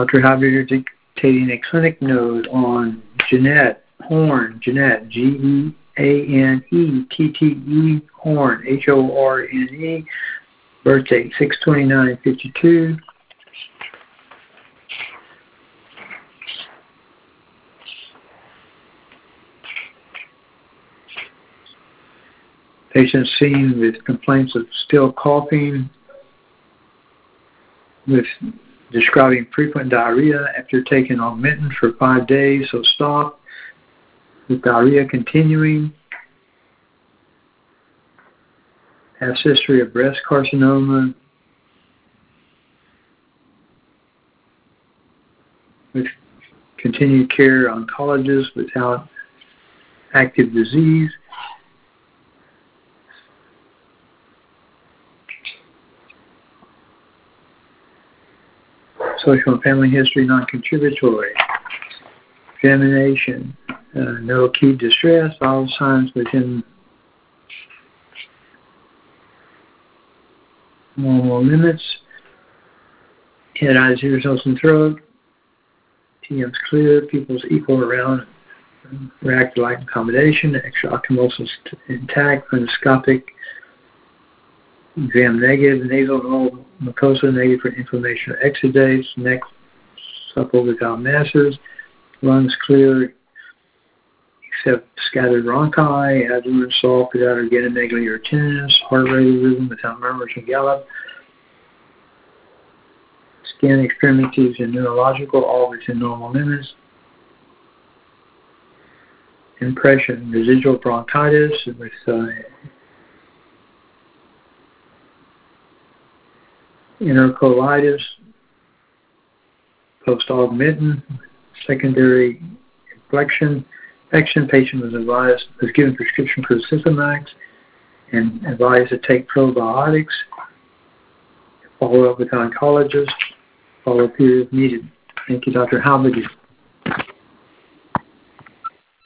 Dr. Javier dictating a clinic note on Jeanette Horn, Jeanette, G-E-A-N-E-T-T-E, Horn, H-O-R-N-E, birth date 6/29/52. Patient seen with complaints of still coughing, with describing frequent diarrhea after taking Augmentin for 5 days, so stopped, with diarrhea continuing. Past history of breast carcinoma, with continued care oncologist without active disease. Social and family history non-contributory. Examination, no acute distress, all signs within normal limits. Head, eyes, ears, nose, and throat. TM's clear, pupils equal around, react to light accommodation, extra-ocular muscles intact, endoscopic exam negative, nasal and mucosa negative for inflammation or exudates, neck supple without masses, lungs clear except scattered bronchi, abdomen soft without organomegaly or tenderness, heart rate rhythm without murmurs and gallop, skin, extremities, and neurological, all within normal limits. Impression, residual bronchitis with enterocolitis, post-Augmentin, secondary infection. Patient was given prescription for Systemax and advised to take probiotics. Follow up with oncologist. Follow up period if needed. Thank you, Dr. Halbig.